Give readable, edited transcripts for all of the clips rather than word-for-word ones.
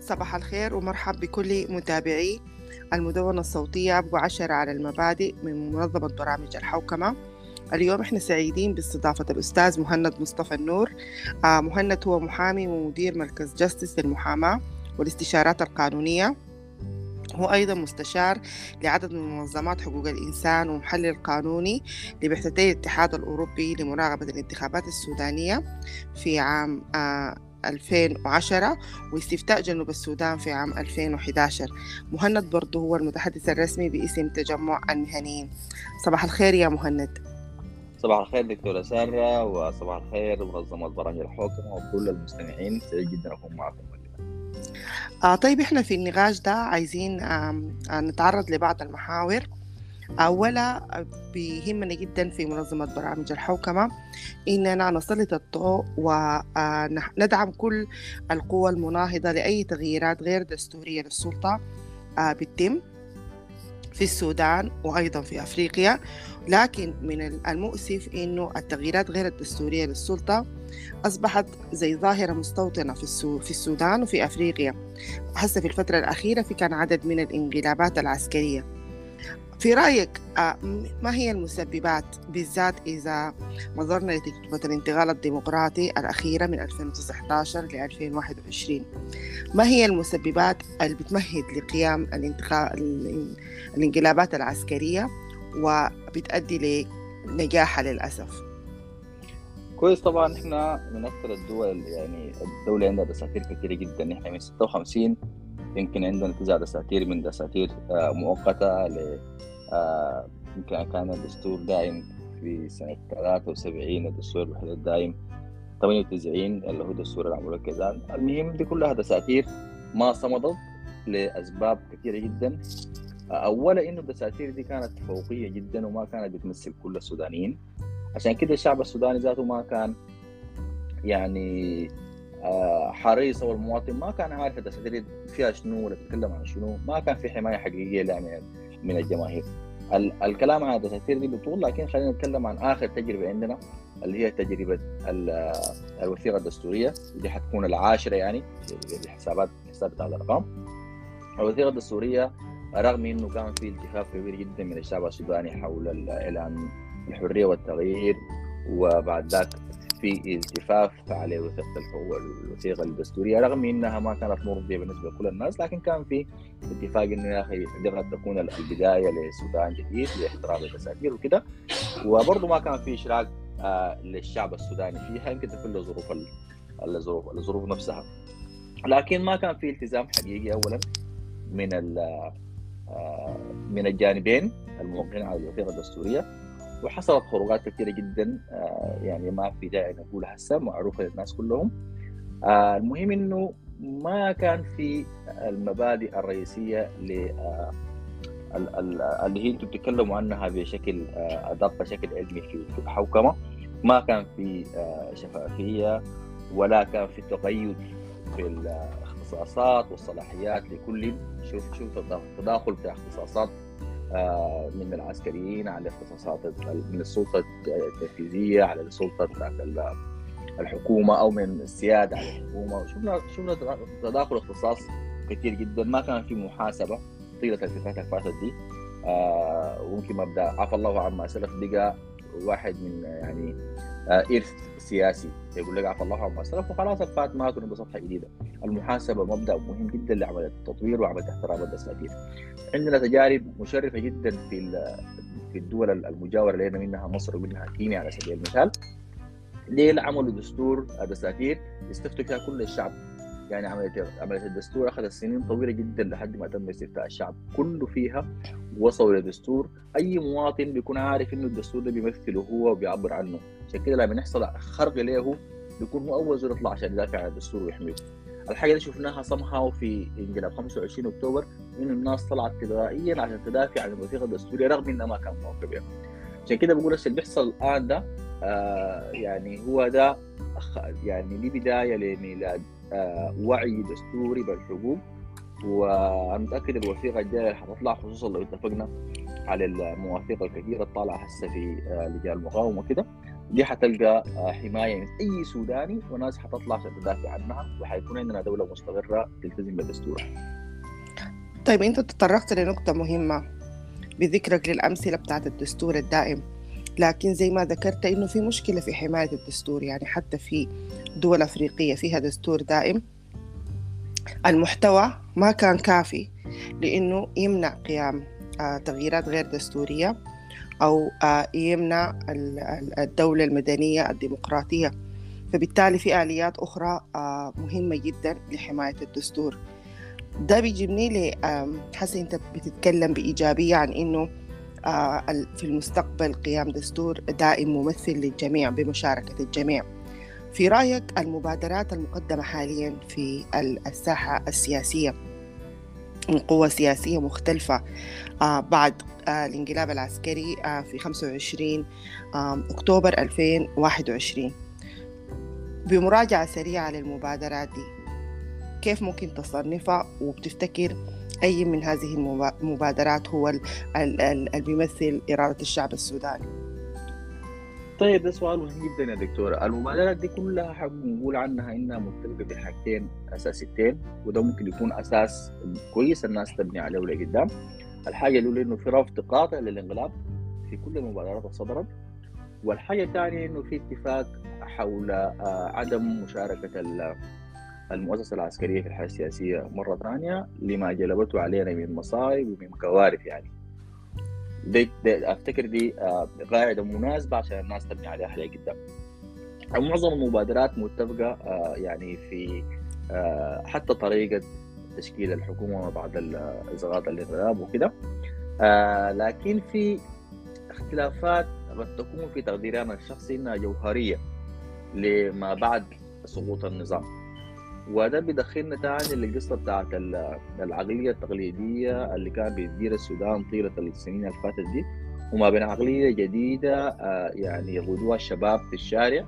صباح الخير ومرحب بكل متابعي المدونة الصوتية أبو 10 على المبادئ من منظمة برامج الحوكمة. اليوم احنا سعيدين باستضافة الأستاذ مهند مصطفى النور. مهند هو محامي ومدير مركز جاستس للمحاماة والاستشارات القانونية. هو أيضا مستشار لعدد من منظمات حقوق الإنسان ومحلل قانوني لبعثتي الاتحاد الأوروبي لمراقبة الانتخابات السودانية في عام 2010 واستفتاء جنوب السودان في عام 2011. مهند برضه هو المتحدث الرسمي باسم تجمع المهنيين. صباح الخير يا مهند. صباح الخير دكتورة سارة، وصباح الخير منظمة برامج الحوكمة وكل المستمعين. سعيد جدا أكون معكم اليوم. طيب احنا في النقاش ده عايزين نتعرض لبعض المحاور. أولا بيهمنا جدا في منظمة برامج الحوكمة إننا نسلط الضوء وندعم كل القوى المناهضة لأي تغييرات غير دستورية للسلطة بتتم في السودان وأيضا في أفريقيا. لكن من المؤسف إنه التغييرات غير الدستورية للسلطة أصبحت زي ظاهرة مستوطنة في السودان وفي أفريقيا. هسه في الفترة الأخيرة كان عدد من الانقلابات العسكرية. في رأيك ما هي المسببات بالذات إذا نظرنا لتجربة الانتقال الديمقراطي الأخيرة من 2019 ل 2021؟ ما هي المسببات اللي بتمهد لقيام الانقلابات العسكرية وبتؤدي لنجاحها للأسف؟ كويس. طبعا احنا من أكثر الدول، يعني الدولة عندها دساتير كثيرة جدا. احنا من 56 يمكن عندنا 9 دساتير، من دساتير مؤقتة يمكن كان الدستور دائم في سنة 73، الدستور الوحيد الدائم 98 اللي هو دستور العمل والكيزان. المهم دي كلها دساتير ما صمدت لأسباب كثيرة جدا. أولا إنه الدساتير دي كانت فوقية جدا وما كانت بتمثل كل السودانيين، عشان كده الشعب السوداني ذاته ما كان يعني حريص، او المواطن ما كان عارف الدساتير فيها شنو ولا تتكلم عن شنو. ما كان في حمايه حقيقيه لها من الجماهير. الكلام عن الدساتير دي بطول، لكن خلينا نتكلم عن اخر تجربه عندنا اللي هي تجربه الوثيقه الدستوريه، ودي حتكون العاشره يعني حساب بتاع الارقام. الوثيقه الدستوريه رغم انه كان في التفاف كبير جدا من الشعب السوداني حول الاعلان الحريه والتغيير، وبعد ذاك في التفاف على الوثيقه الدستوريه، رغم انها ما كانت مرضيه بالنسبه لكل الناس، لكن كان في اتفاق انه يا اخي دي قد تكون البدايه لسودان جديد لاحترام الدساتير وكده. وبرضه ما كان في اشراك للشعب السوداني فيها، يمكن تكون الظروف نفسها، لكن ما كان في التزام حقيقي اولا من الجانبين الموقعين على الوثيقه الدستوريه. وحصلت خروقات كثيرة جدا، يعني ما في داعي نقولها هسه، معروفة للناس كلهم. المهم انه ما كان في المبادئ الرئيسية اللي هي انتم بتتكلموا عنها بشكل ادق، بشكل علمي في الحوكمة. ما كان في شفافية، ولا كان في تقيد في الاختصاصات والصلاحيات لكل. شوف تداخل في اختصاصات من العسكريين على اختصاصات من السلطة التنفيذية على السلطة الحكومة، أو من السيادة على الحكومة. شفنا تداخل اختصاص كثير جدا. ما كان في محاسبة طيلة الفترات الفاتت دي. وممكن مبدأ عفى الله عما سلف بقى واحد من يعني إرث سياسي، يقول لك عفى الله عما سلف وخلاص الفات ما كنا بصفحة جديدة. المحاسبة مبدأ مهم جدا لعملية التطوير وعملية احترام الدساتير. عندنا تجارب مشرفة جدا في الدول المجاورة لنا، منها مصر ومنها كينيا على سبيل المثال. ليه عملوا دساتير يستفتوا فيها كل الشعب؟ يعني عملية الدستور أخذت سنين طويلة جدا لحد ما تم استفتاء الشعب كله فيها، وصلوا لدستور أي مواطن بيكون عارف إنه الدستور ده بيمثله هو وبيعبر عنه. عشان كده لما يحصل خرق له بيكون هو أول زول يطلع عشان يدافع عن الدستور ويحميه. الحاجة اللي شفناها صمها في انقلاب 25 أكتوبر، إنه الناس طلعت تلقائيا عشان تدافع عن الوثيقة الدستورية رغم إنها ما كان موافق بها. عشان كده بقول اللي بيحصل الآن ده يعني هو ده يعني دي بداية لميلاد وعي دستوري بالحقوق. وأنا متأكد الوثيقة الجاية حتطلع، خصوصا لو اتفقنا على المواثيق الكثيرة الطالعة هسه في لجان المقاومة كده. دي حتلقى حمايه من اي سوداني، وناس حتطلع عشان تدافع عنها، وحيكون عندنا دوله مستقره تلتزم بدستورها. طيب أنت تطرقت لنقطة مهمة بذكرك للأمثلة بتاعت الدستور الدائم، لكن زي ما ذكرت إنه في مشكلة في حماية الدستور. يعني حتى في دول أفريقية فيها دستور دائم، المحتوى ما كان كافي لأنه يمنع قيام تغييرات غير دستورية، أو يمنع الدولة المدنية الديمقراطية. فبالتالي في آليات أخرى مهمة جدا لحماية الدستور. ده بيجيبني لي حسن أنت بتتكلم بإيجابية عن إنه في المستقبل قيام دستور دائم ممثل للجميع بمشاركة الجميع. في رأيك المبادرات المقدمة حاليا في الساحة السياسية من قوى سياسية مختلفة بعد الانقلاب العسكري في 25 أكتوبر 2021، بمراجعة سريعة للمبادرات دي كيف ممكن تصنفها؟ وبتفتكر أي من هذه المبادرات هو اللي بيمثل إرادة الشعب السوداني؟ طيب ده سؤال مهم جدا يا دكتورة. المبادرات دي كلها حابب نقول عنها إنها مرتبطة بحاجتين أساسيتين، وده ممكن يكون أساس كويس الناس تبني عليه لقدام. الحاجة الأولى إنه في رفض قاطع للانقلاب في كل المبادرات اللي صدرت، والحاجة الثانية إنه في اتفاق حول عدم مشاركة المؤسسة العسكرية في الحياة السياسية مرة ثانية لما جلبته علينا من مصايب ومن كوارث. يعني دي أفتكر دي قاعدة مناسبة عشان الناس تبني عليها حاجة قدام. معظم المبادرات متفقة يعني في حتى طريقة تشكيل الحكومة بعد إسقاط الانقلاب وكده، لكن في اختلافات قد تكون في تقديرنا الشخصي إنها جوهرية لما بعد سقوط النظام. وده بيدخلنا تاني للقصة بتاعت العقلية التقليدية اللي كان بيدير السودان طيلة السنين اللي فاتت دي، وما بين عقلية جديدة يعني يقودوها الشباب في الشارع.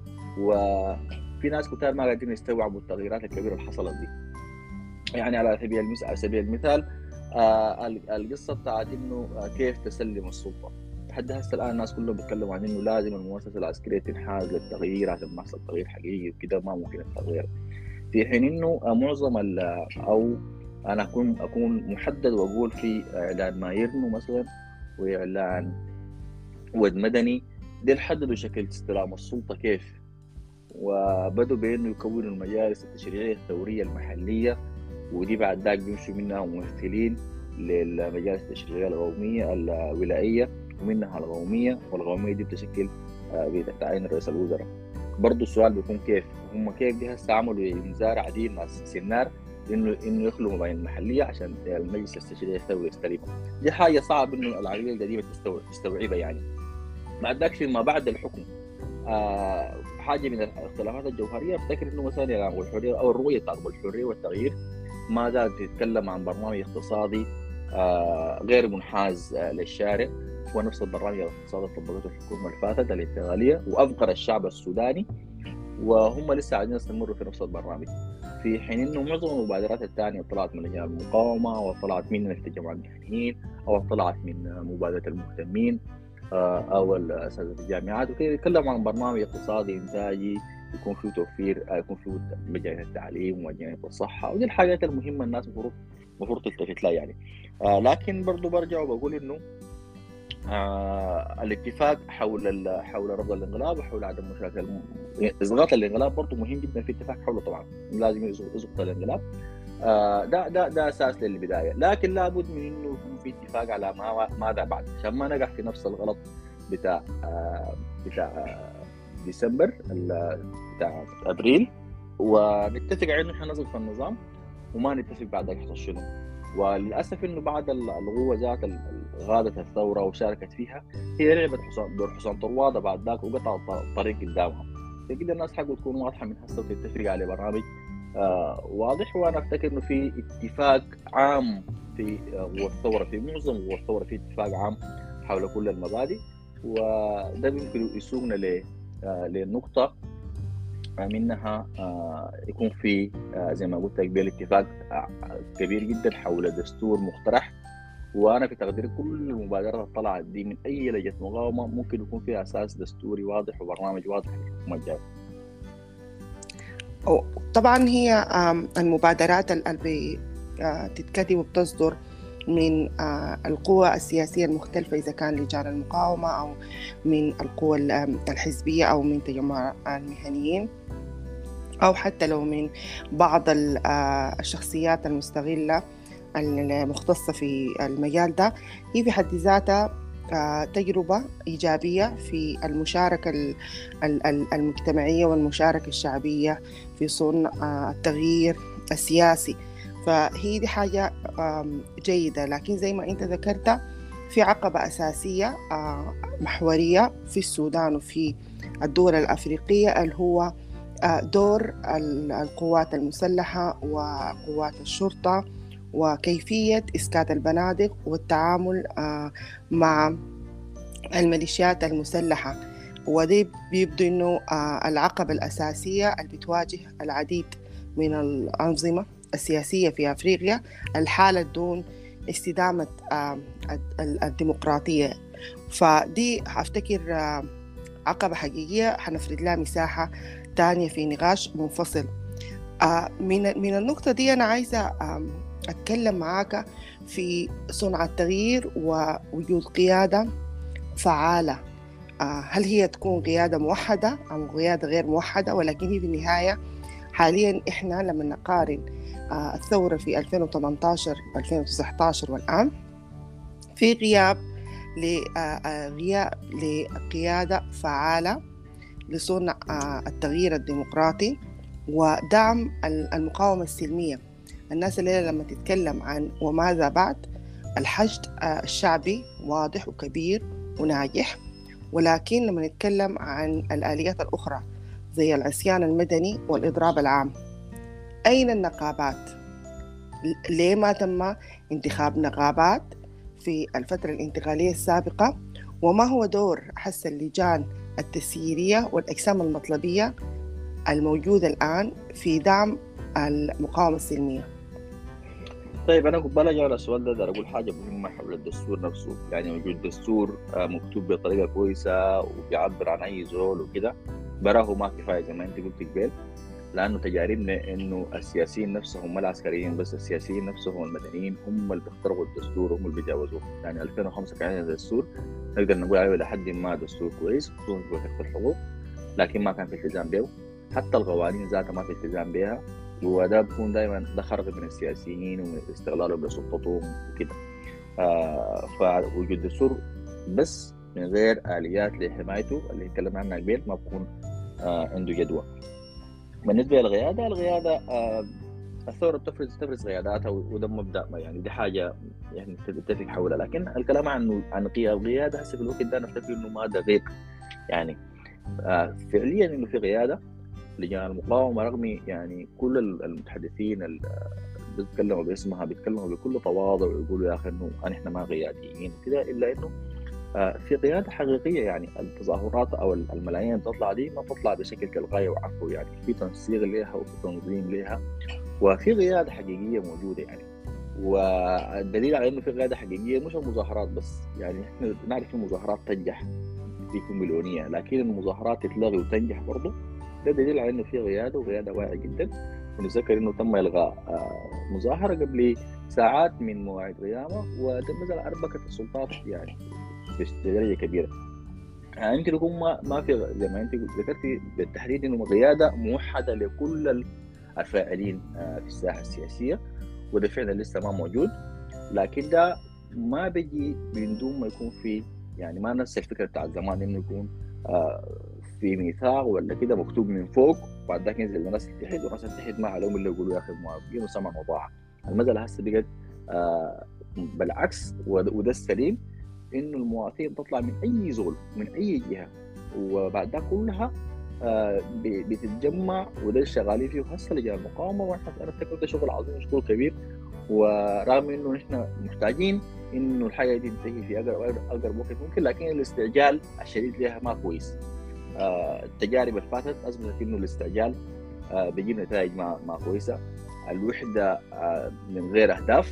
وفي ناس كتير ما قاعدين يستوعبوا التغييرات الكبيرة اللي حصلت دي. يعني على سبيل المثال القصة بتاعت إنه كيف تسلم السلطة. لحد هسه الآن الناس كلهم بيتكلموا عن إنه لازم المؤسسة العسكرية تنحاز للتغيير عشان ما يحصل تغيير حقيقي وكده، ما ممكن التغيير. في حين إنه معظم أو أنا أكون محدد وأقول في إعلان مايرنو مثلا وإعلان ود مدني دي حددوا شكل استلام السلطة كيف، وبدوا بأنه يكونوا المجالس التشريعية الثورية المحلية، ودي بعد ذاك بيمشوا منها ممثلين للمجالس التشريعية القومية الولائية ومنها القومية، والقومية دي بتشكل بتعيين رئيس الوزراء. برضو السؤال بيكون كيف هم كيف دي هسه عملوا انذار عديل ناس سنار انه يخلوا مباين المحليه عشان المجلس التشريعي الثوري يستلمها. دي حاجه صعب انه العقليه القديمه تستوعبها. يعني بعد ذاك فيما بعد الحكم حاجه من الاختلافات الجوهريه افتكر انه مثلا يعني الحريه او الرؤيه بتاعت الحريه والتغيير ما زالت تتكلم عن برنامج اقتصادي غير منحاز للشارع، هو نفس البرنامج الاقتصادي اللي طبقته الحكومه اللي فاتت الانتقاليه وافقر الشعب السوداني، وهم لسه عايزين يستمروا في نفس البرنامج. في حين انه معظم المبادرات الثانيه طلعت من لجان المقاومه، وطلعت من التجمع المهنيين، او طلعت من مبادره المهتمين او اساتذه الجامعات وكذا، يتكلموا عن برنامج اقتصادي انتاجي يكون فيه توفير، يكون فيه مجانيه التعليم ومجانيه الصحه، ودي الحاجات المهمه الناس المفروض تلتفت لها يعني. لكن برضو برجع وبقول انه الاتفاق حول رفض الانقلاب وحول عدم مشاركه اسقاط الانقلاب برضه مهم جدا. في اتفاق حوله طبعا لازم يسقط الانقلاب، ده اساس للبدايه، لكن لابد من انه يكون في اتفاق على ماذا بعد عشان ما نقع في نفس الغلط بتاع ديسمبر بتاع ابريل، ونتفق على انه احنا نسقط النظام وما نتفق بعد يحصل شنو. وللاسف انه بعد القوه ذات غادت الثوره وشاركت فيها هي لعبت دور حسام طروادة بعد ذاك وقطع الطريق قدامها. فكده الناس حقه تكون واضحه من هسه وتتفق على برنامج واضح. وانا افتكر انه في اتفاق عام في قوى الثوره، في معظم قوى الثوره في اتفاق عام حول كل المبادئ، وده يمكن يسوقنا للنقطه منها يكون في زي ما قلت لك بالاتفاق كبير جدا حول دستور مقترح وانا في تقديري كل المبادرات اللي طلعت دي من اي لجنه مقاومه ممكن يكون فيها اساس دستوري واضح وبرنامج واضح للحكومه الجايه. طبعا هي المبادرات اللي بتتكتب وبتصدر من القوى السياسية المختلفة، إذا كان لجان المقاومة أو من القوى الحزبية أو من تجمع المهنيين، أو حتى لو من بعض الشخصيات المستغلة المختصة في المجال ده، هي في حد ذاتها تجربة إيجابية في المشاركة المجتمعية والمشاركة الشعبية في صنع التغيير السياسي. فهي دي حاجة جيدة. لكن زي ما أنت ذكرت، في عقبة أساسية محورية في السودان وفي الدول الأفريقية، اللي هو دور القوات المسلحة وقوات الشرطة وكيفية إسكات البنادق والتعامل مع الميليشيات المسلحة. ودي بيبدو أنه العقبة الأساسية اللي بتواجه العديد من الأنظمة السياسية في أفريقيا، الحالة دون استدامة الديمقراطية. فدي أفتكر عقبة حقيقية حنفرد لها مساحة تانية في نقاش منفصل. من النقطة دي أنا عايزة أتكلم معاك في صنع التغيير ووجود قيادة فعالة. هل هي تكون قيادة موحدة أو قيادة غير موحدة؟ ولكن هي في النهاية حاليا إحنا لما نقارن الثورة في 2018 2019 والآن، في غياب لقيادة فعالة لصنع التغيير الديمقراطي ودعم المقاومة السلمية. الناس اللي لما تتكلم عن وماذا بعد، الحشد الشعبي واضح وكبير وناجح، ولكن لما نتكلم عن الآليات الأخرى زي العصيان المدني والإضراب العام، أين النقابات؟ ليه ما تم انتخاب نقابات في الفترة الانتقالية السابقة؟ وما هو دور حس اللجان التسييرية والأجسام المطلبية الموجودة الآن في دعم المقاومة السلمية؟ طيب أنا قبل أجي على السؤال ده أقدر أقول حاجة مهمة حول الدستور نفسه. يعني وجود دستور مكتوب بطريقة كويسة وبيعبر عن أي زول وكده براه ما كفاية زي ما أنت قلت قبل، لأنه تجاربنا إنه السياسيين نفسهم ما العسكريين بس، السياسيين نفسهم المدنيين هم اللي بيخترقوا الدستور وهم اللي بيجاوزوه. يعني 2005 كان عندنا دستور نقدر نقول عليه لحد ما دستور كويس خصوصا في وثيقة الحقوق، لكن ما كان في التزام به. حتى القوانين ذاتها ما في التزام بها، وده بيكون دائما ده خرق من السياسيين ومن استغلالهم لسلطتهم وكده. فوجود دستور بس من غير آليات لحمايته اللي اتكلمنا عنها قبل ما بكون عنده جدوى. بالنسبة للقيادة، القيادة الثورة تفرز قياداتها وده مبدأ، يعني دي حاجة يعني تتفق حولها. لكن الكلام عن القيادة هسه في الوقت ده نفتكر إنه ما دقيق. يعني فعليا إنه في قيادة لجان المقاومة، رغم يعني كل المتحدثين اللي بيتكلموا باسمها بيتكلموا بكل تواضع ويقولوا يا أخي إنه إحنا ما قياديين وكده، إلا إنه في قيادة حقيقية. يعني التظاهرات أو الملايين تطلع دي ما تطلع بشكل تلقائي وعفوي، يعني في تنسيق لها وفي تنظيم لها وفي قيادة حقيقية موجودة. يعني والدليل على إنه في قيادة حقيقية مش المظاهرات بس. يعني إحنا نعرف المظاهرات تنجح بيكون مليونية، لكن المظاهرات تتلغي وتنجح برضه، ده دليل على إنه في قيادة وقيادة واعية جدا. ونتذكر إنه تم إلغاء مظاهرة قبل ساعات من موعد قيامة وتم أربكة السلطات يعني بدرجة كبيرة. يعني يمكن يكون ما في زي ما أنت ذكرتي بالتحديد إنه قيادة موحدة لكل الفاعلين في الساحة السياسية، وده فعلا لسه ما موجود. لكن ده ما بيجي من دون ما يكون في، يعني ما نفس الفكرة بتاع زمان إنه يكون في ميثاق ولا كده مكتوب من فوق وبعد ذاك ينزل الناس تتحد والناس تتحد ما عليهم اللي يقولوا يا أخي موافقين وسمع وطاعة. المسألة هسه بقت بالعكس، وده السليم، إنه المواطنين تطلع من أي زول من أي جهة وبعد ده كلها بتتجمع، وده اللي شغالين فيه هسه لجان المقاومة. وأنا أفتكر ده شغل عظيم وشغل كبير، ورغم إنه نحن محتاجين إنه الحاجة دي تنتهي في أقرب وقت ممكن، لكن الاستعجال الشديد لها ما كويس. التجارب اللي فاتت أثبتت إنه الاستعجال بيجيب نتائج ما كويسة. الوحدة من غير أهداف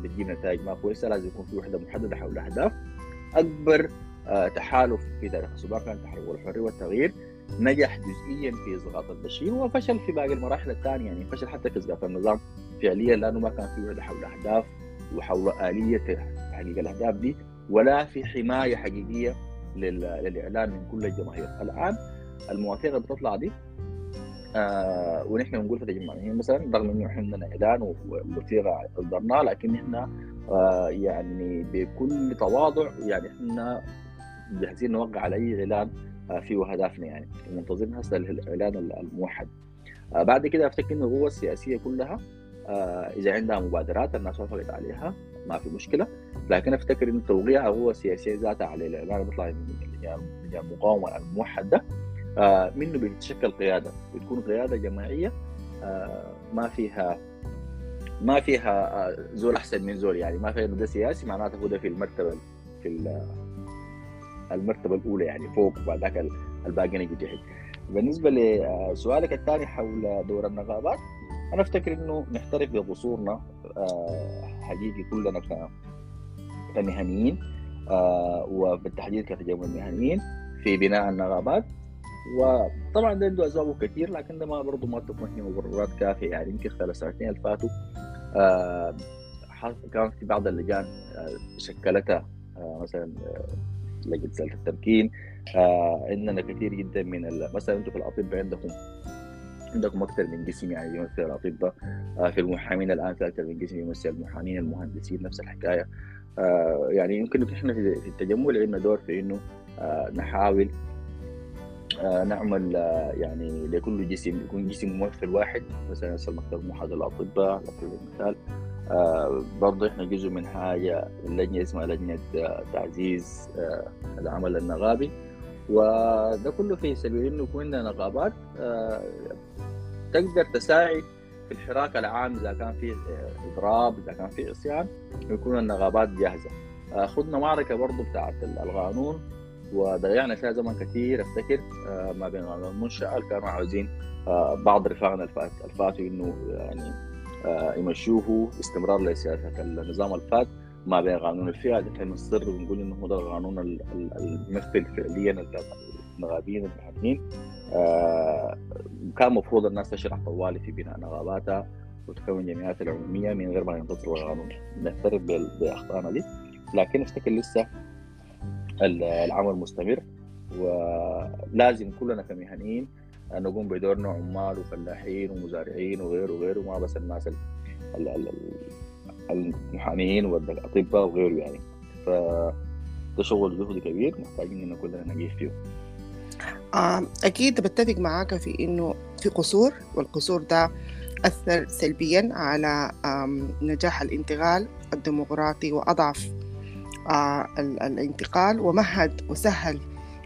بتجيب نتائج ما كويسه، لازم يكون في وحده محدده حول اهداف. اكبر تحالف في تاريخ السودان كان تحالف الحريه والتغيير، نجح جزئيا في اسقاط البشير وفشل في باقي المراحل الثانيه، يعني فشل حتى في اسقاط النظام فعليا لانه ما كان في وحده حول اهداف وحول اليه تحقيق الاهداف دي، ولا في حمايه حقيقيه للاعلام من كل الجماهير. الان المواثيق اللي بتطلع دي ونحن نقول في تجمعين مثلا، رغم انه احنا عندنا اعلان ووثيقه اصدرناها، لكن احنا يعني بكل تواضع يعني احنا جاهزين نوقع على اي اعلان فيه اهدافنا، يعني منتظرين هسه الاعلان الموحد. بعد كده افتكر ان القوى السياسيه كلها اذا عندها مبادرات الناس وافقت عليها ما في مشكله، لكن افتكر ان توقيع القوى السياسيه ذاتها على الاعلان اللي بيطلع من المقاومه الموحد ده منه بتتشكل قياده، بتكون قياده جماعيه ما فيها زول احسن من زول، يعني ما فيها انه ده سياسي معناته هو ده في المرتبه الاولى يعني فوق وبعد ذاك الباقيين يجي تحت. بالنسبه لسؤالك الثاني حول دور النقابات، انا افتكر انه نحترف بقصورنا حقيقي كلنا كمهنيين وبالتحديد كتجمع المهنيين في بناء النقابات، وطبعا ده عنده اسباب كثير، لكن ده ما برضه ما تكون هي مبررات كافيه. يعني يمكن خلال السنتين اللي فاتوا كان في بعض اللجان شكلتها مثلا لجنه سله التمكين، عندنا كثير جدا من مثلا انتم في الاطباء عندكم اكثر من قسم يعني يمثل الاطباء، في المحامين الان في اكثر من قسم يمثل المحامين، المهندسين نفس الحكايه. يعني يمكن احنا في التجمع عندنا دور في انه نحاول نعمل يعني لكل جسم يكون جسم ممثل واحد، مثلا مكتب موحد الاطباء على سبيل المثال. برضه احنا جزء من حاجه اللجنه اسمها لجنه تعزيز العمل النقابي، وده كله في سبيل انه يكون عندنا نقابات تقدر تساعد في الحراك العام اذا كان في اضراب، اذا كان في عصيان، ويكون النقابات جاهزه. خدنا معركه برضه بتاعت القانون وضيعنا فيها زمن كثير، افتكر ما بين قانون المنشأة كانوا عاوزين بعض رفاقنا الفاتوا انه يعني يمشوه استمرار لسياسه النظام الفات ما بين قانون الفئة. احنا نصر ونقول انه هو ده القانون الممثل فعليا النقابيين المحامين. كان مفروض الناس تشرح طوالي في بناء نقاباتها وتكون جمعيات العموميه من غير ما ينتظروا القانون. نعترف باخطائنا دي، لكن افتكر لسه العمل مستمر، ولازم كلنا كمهنيين نقوم بدورنا، عمال وفلاحين ومزارعين وغيره ما بس الناس المحامين والاطباء وغيره يعني. فده شغل جهد كبير محتاجين ان كلنا نجيب فيه. اكيد بتفق معاك في انه في قصور، والقصور ده اثر سلبيا على نجاح الانتقال الديمقراطي واضعف الانتقال، ومهد وسهل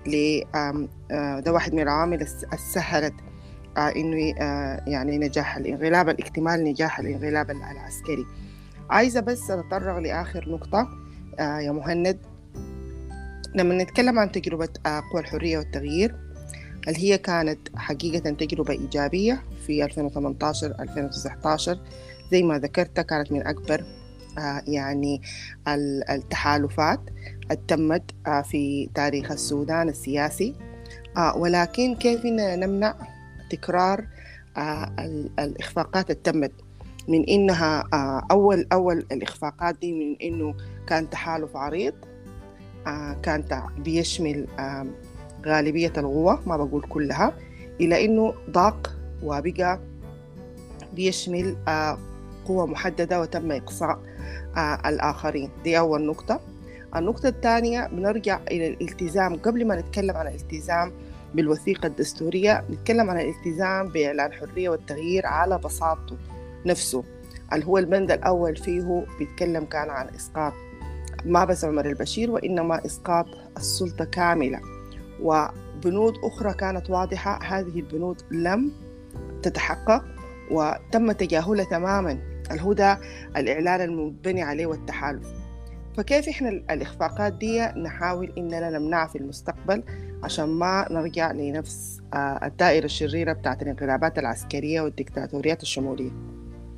ده واحد من العوامل السهلت انه يعني نجاح الانقلاب، الاكتمال نجاح الانقلاب العسكري. عايزة بس أتطرق لآخر نقطة يا مهند. لما نتكلم عن تجربة قوى الحرية والتغيير، اللي هي كانت حقيقة تجربة إيجابية في 2018-2019 زي ما ذكرت، كانت من أكبر يعني التحالفات التمت في تاريخ السودان السياسي. ولكن كيف نمنع تكرار الإخفاقات التمت من إنها أول الإخفاقات دي من إنه كان تحالف عريض، كان بيشمل غالبية القوى، ما بقول كلها، إلى إنه ضاق وبقى بيشمل قوى محددة وتم إقصاء الآخرين. دي أول نقطة. النقطة الثانية بنرجع إلى الالتزام. قبل ما نتكلم عن الالتزام بالوثيقة الدستورية، نتكلم عن الالتزام بإعلان الحرية والتغيير على بساطته نفسه، اللي هو البند الأول فيه بيتكلم كان عن إسقاط ما بس عمر البشير، وإنما إسقاط السلطة كاملة. وبنود أخرى كانت واضحة، هذه البنود لم تتحقق وتم تجاهلها تماما، الهدى الإعلان المبني عليه والتحالف. فكيف إحنا الإخفاقات دي نحاول إننا نمنعها في المستقبل عشان ما نرجع لنفس الدائرة الشريرة بتاعت الانقلابات العسكرية والديكتاتوريات الشمولية؟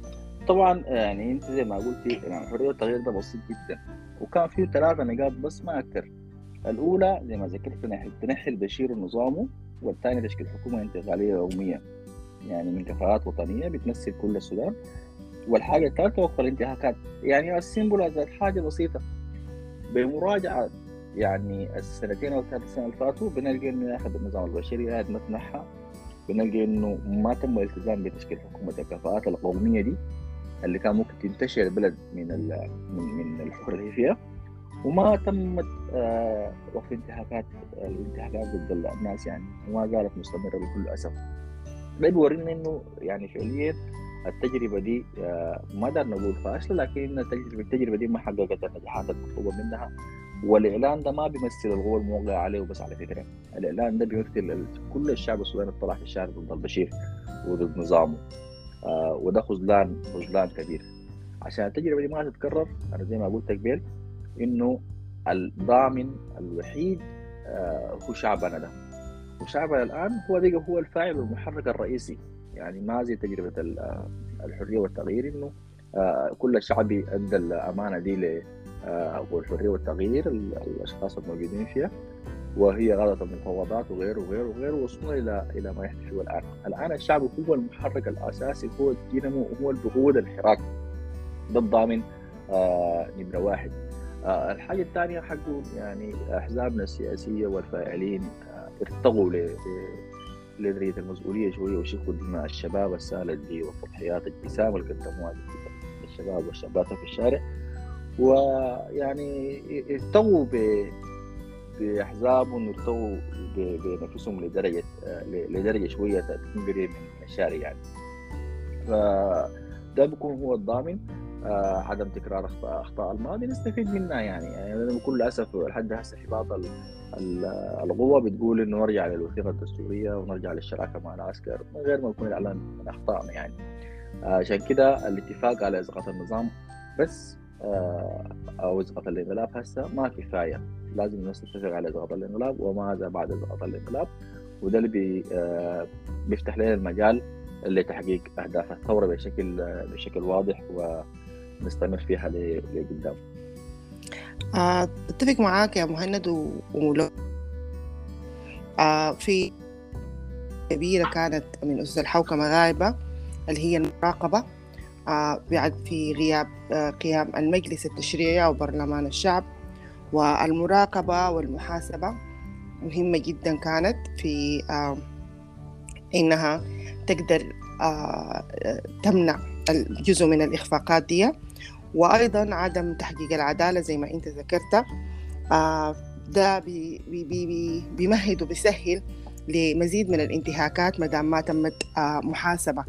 طبعا يعني انت زي ما قلتي يعني الحريه والتغيير ده بسيط جدا، وكان فيه 3 نقاط بس ما اكثر. الاولى زي ما ذكرت تنحي البشير ونظامه، والثاني تشكيل حكومه انتقاليه يوميه يعني من كفاءات وطنيه بتمثل كل السودان، والحاجه الثالثه وقف الانتهاكات. يعني السيمبل ذات حاجه بسيطه بمراجعه يعني السنتين او ال3 سنين اللي فاتوا بنلقى انه ياخذ النظام البشري قاعد ما تنحى، بنلقى انه ما تم الالتزام بتشكيل حكومه الكفاءات القوميه دي اللي كان ممكن تنتشر البلد من الفقر اللي هي فيها، وما تمت وقف الانتهاكات ضد الناس يعني، وما زالت مستمره بكل اسف. ده بيورينا انه يعني فعليا التجربه دي ما نقدر نقول فاشله، لكن التجربه دي ما حققت النجاحات المطلوبه منها. والاعلان ده ما بيمثل القوى الموقعه عليه وبس، على فكره الاعلان ده بيمثل كل الشعب السوداني طلع في الشارع ضد البشير وضد نظامه، وده خذلان كبير. عشان التجربه دي ما تتكرر انا زي ما قلت قبل انه الضامن الوحيد هو شعبنا ده، وشعبنا الان هو الفاعل والمحرك الرئيسي. يعني ما زي تجربه الحريه والتغيير انه كل الشعب ادى الامانه دي والحريه والتغيير الاشخاص الموجودين فيها، وهي غلط المفاوضات وغيره وغيره وغيره، وصلنا الى ما يحدث فيه الان الشعب هو المحرك الاساسي، هو الدينامو، هو البقود الحراك. ده الضامن نمرة 1. الحاجة الثانية حقه يعني أحزابنا السياسية والفاعلين ارتقوا لدرجة المسؤولية شوية، وشيخوا دماء الشباب السالت دي والتضحيات الجسام اللي قدموها الشباب والشابات في الشارع، ويعني ارتقوا بأحزابهم، ارتقوا بنفسهم لدرجة شوية تكون قريب من الشارع يعني. فده بيكون هو الضامن عدم تكرار اخطاء الماضي نستفيد منها يعني بكل اسف لحد هسه في بعض القوى بتقول انه نرجع للوثيقه الدستوريه ونرجع للشراكه مع العسكر من غير ما يكون الاعلان من اخطائنا يعني. عشان كده الاتفاق على اسقاط النظام بس او اسقاط الانقلاب هسه ما كفايه، لازم الناس تتفق على اسقاط الانقلاب وماذا بعد اسقاط الانقلاب، وده اللي بيفتح لنا المجال لتحقيق اهداف الثوره بشكل واضح ونستمر فيها لقدام. اتفق معاك يا مهند ولو في كبيرة كانت من أسس الحوكمة غائبة اللي هي المراقبة بعد في غياب قيام المجلس التشريعي أو برلمان الشعب. والمراقبة والمحاسبة مهمة جدا كانت في إنها تقدر تمنع جزء من الإخفاقات دي، وأيضا عدم تحقيق العدالة زي ما أنت ذكرت. ده بيمهد وبيسهل لمزيد من الانتهاكات مدام ما تمت محاسبة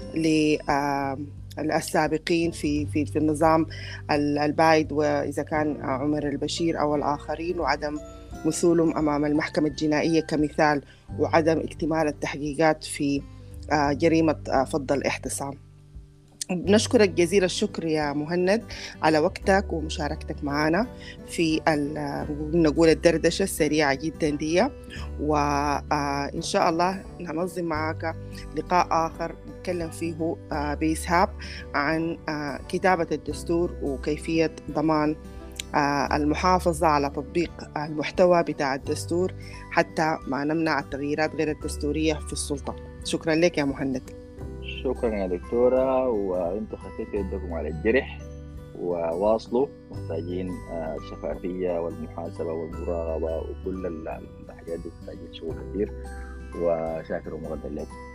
للسابقين في النظام البائد، وإذا كان عمر البشير أو الآخرين، وعدم مثولهم أمام المحكمة الجنائية كمثال، وعدم اكتمال التحقيقات في جريمة فض الاحتساب. نشكرك جزيل الشكر يا مهند على وقتك ومشاركتك معنا في نقول الدردشة السريعة جدا دي، وإن شاء الله ننظم معك لقاء آخر نتكلم فيه بإسهاب عن كتابة الدستور وكيفية ضمان المحافظة على تطبيق المحتوى بتاع الدستور حتى ما نمنع التغييرات غير الدستورية في السلطة. شكرا لك يا مهند. شكرا يا دكتورة، وانتم خفيتوا يدكم على الجرح وواصلوا، محتاجين الشفافية والمحاسبة والمراقبة وكل الحاجات دي محتاجين شغل كثير، وشاكر ومقدر لكم.